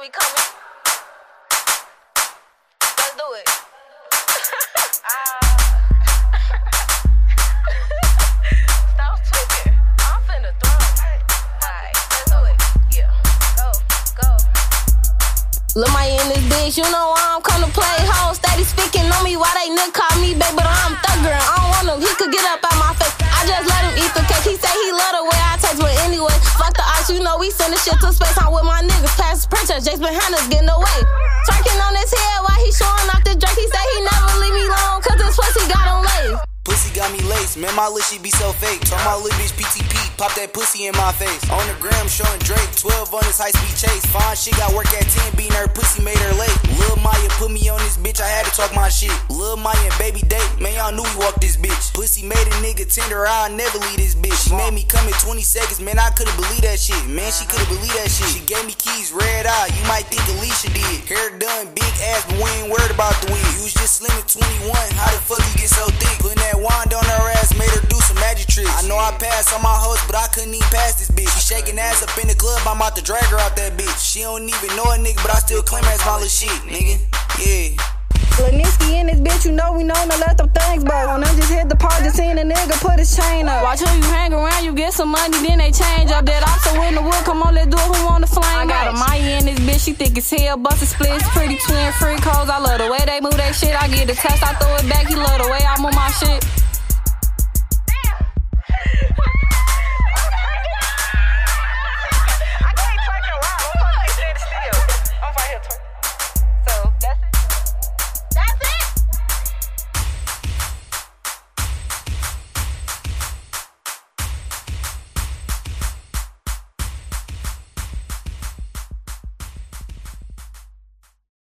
we coming. Let's do it. Stop tweaking. I'm finna throw. Alright, let's do it. Yeah. Go. Lil' Maya in this bitch, you know I'm come to play. Hoes steady speaking on me, why they nigga call me babe, but I'm thugger. I don't want him, he could get up out my face. I just let him eat the cake. He say he love the way I taste, but anyway, fuck the ox, you know we sending shit to space. I'm with my niggas, past the princess, Jace behind us getting away. Twerking on his head while he showing off the Drake. He say he never leave me alone, cause this pussy got him laced. Pussy got me laced, man, my little shit be so fake. Told my little bitch PTP, pop that pussy in my face. On the gram showing Drake, 12 on his high-speed chase. Fine shit, got work at 10, beating her pussy, made her late. Lil' Maya put me on this bitch, I had to talk my shit. Lil' Maya and baby date, man, y'all knew we walked this bitch. Pussy made a nigga tender, I'll never leave this bitch. She made me come in 20 seconds, man, I couldn't believe that shit. Man, she couldn't believe that shit. She gave me keys, red eye, you might think Alicia did. Hair done, big ass, but we ain't worried about the wig. You was just slim at 21, how the fuck you get so thick? Putting that wand on her ass, made her do some magic tricks. I know I passed on my hoes, but I couldn't even pass this bitch. She shaking ass up in the club, I'm about to drag her out that bitch. She don't even know a nigga, but I still claim her as my little shit, nigga. Yeah. Laniski in this bitch, you know we known to let them things blow. When I just hit the party, seen a nigga put his chain up. Watch who you hang around, you get some money, then they change up. That also in the wood, come on, let's do it, who want the flame? I got a Maya in this bitch, she thick as hell, bustin' splits, pretty twin freak hoes. I love the way they move that shit, I get the test, I throw it back, he love the way I move my shit.